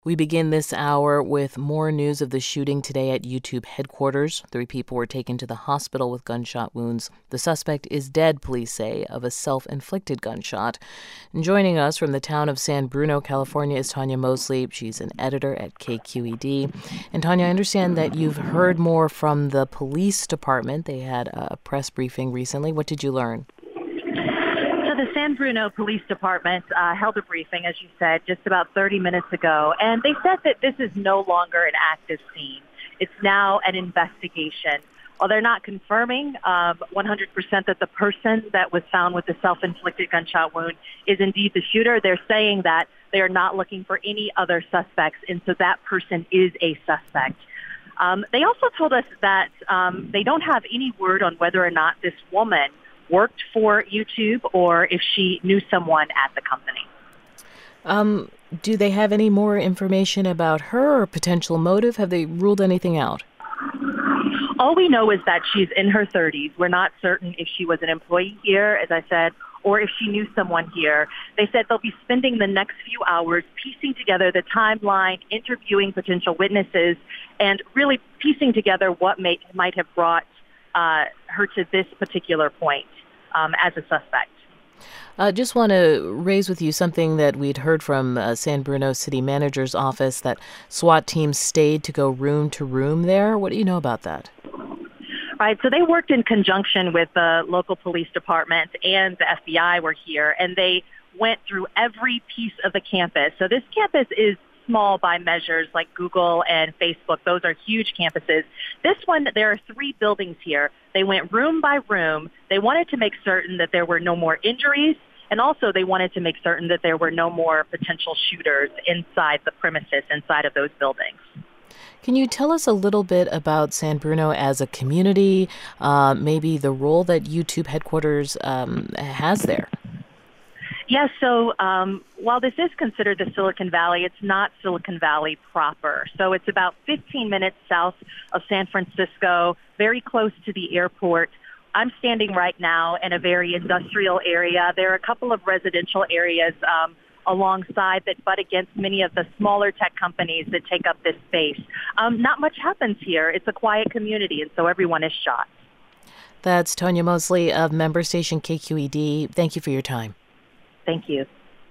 We begin this hour with more news of the shooting today at YouTube headquarters. 3 people were taken to the hospital with gunshot wounds. The suspect is dead, police say, of a self-inflicted gunshot. And joining us from the town of San Bruno, California, is Tanya Mosley. She's an editor at KQED. And Tanya, I understand that you've heard more from the police department. They had a press briefing recently. What did you learn? So the San Bruno Police Department held a briefing, as you said, just about 30 minutes ago, and they said that this is no longer an active scene. It's now an investigation. While they're not confirming 100% that the person that was found with the self-inflicted gunshot wound is indeed the shooter, they're saying that they are not looking for any other suspects, and so that person is a suspect. They also told us that they don't have any word on whether or not this woman worked for YouTube or if she knew someone at the company. Do they have any more information about her or potential motive? Have they ruled anything out? All we know is that she's in her 30s. We're not certain if she was an employee here, as I said, or if she knew someone here. They said they'll be spending the next few hours piecing together the timeline, interviewing potential witnesses, and really piecing together what might have brought her to this particular point as a suspect. Just want to raise with you something that we'd heard from San Bruno City Manager's office, that SWAT teams stayed to go room to room there. What do you know about that? Right, so they worked in conjunction with the local police department, and the FBI were here, and they went through every piece of the campus. So this campus is small by measures like Google and Facebook. Those are huge campuses. This one, there are 3 buildings here. They went room by room. They wanted to make certain that there were no more injuries, and also they wanted to make certain that there were no more potential shooters inside the premises, inside of those buildings. Can you tell us a little bit about San Bruno as a community, maybe the role that YouTube headquarters has there? Yes, so while this is considered the Silicon Valley, it's not Silicon Valley proper. So it's about 15 minutes south of San Francisco, very close to the airport. I'm standing right now in a very industrial area. There are a couple of residential areas alongside that butt against many of the smaller tech companies that take up this space. Not much happens here. It's a quiet community, and so everyone is shot. That's Tanya Mosley of member station KQED. Thank you for your time. Thank you.